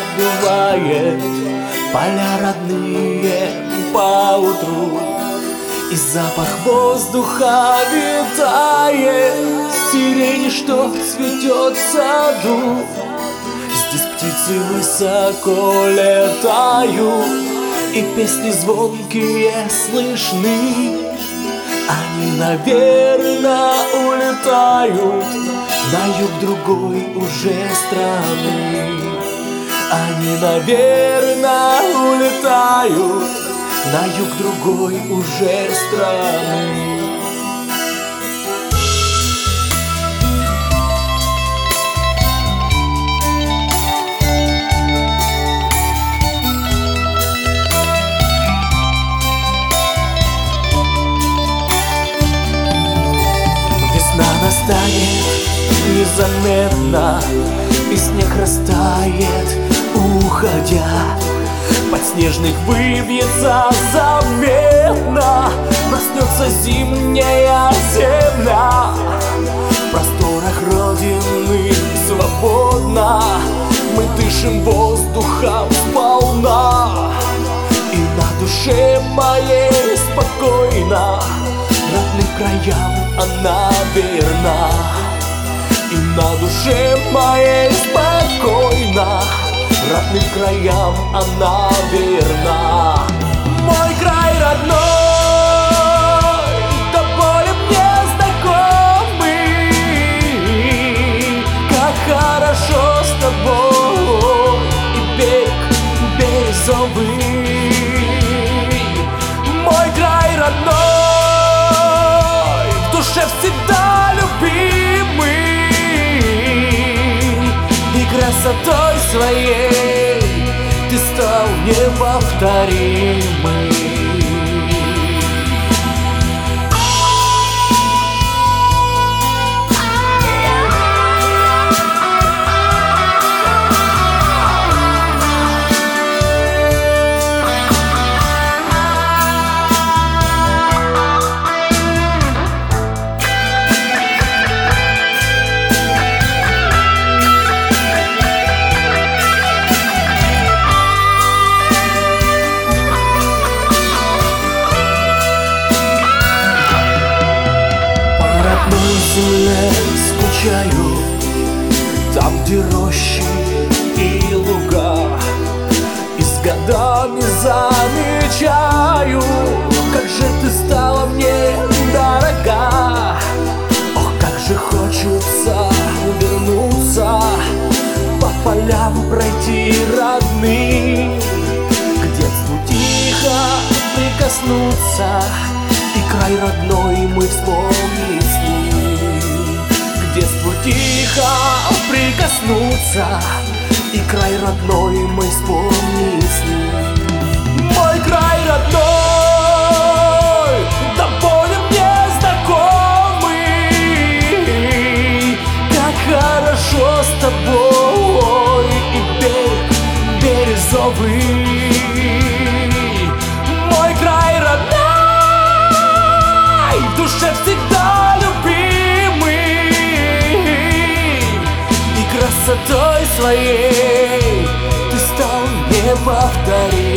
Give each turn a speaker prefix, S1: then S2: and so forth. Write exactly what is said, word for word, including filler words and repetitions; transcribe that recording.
S1: бывает, поля родные поутру, и запах воздуха витает, сирени, что цветет в саду. Здесь птицы высоко летают, и песни звонкие слышны. Они, наверное, улетают на юг другой уже страны. Они, наверное, улетают на юг другой уже страны. Настанет незаметно, и снег растает, уходя. Подснежник выбьется заметно, проснется зимняя земля. В просторах родины свободно мы дышим воздухом сполна, и на душе моей спокойно, родным краям она верна. И на душе моей спокойно, родным краям она верна. Мой край родной, до боли мне знакомый, как хорошо с тобой, и берег березовый. Мой край родной, всегда любимый, и красотой своей ты стал неповторимый. Земле скучаю, там, где рощи и луга, и с годами замечаю, как же ты стала мне дорога. Ох, как же хочется вернуться, по полям пройти родным, к детству тихо прикоснуться, и край родной мы вспомнить с ним. К детству тихо прикоснуться, и край родной мы вспомнить с ним. Мой край родной, до боли мне знакомый, как хорошо с тобой, и берег березовый. Мой край родной, в душе всегда любимый, и красотой своей ты стал неповторимым.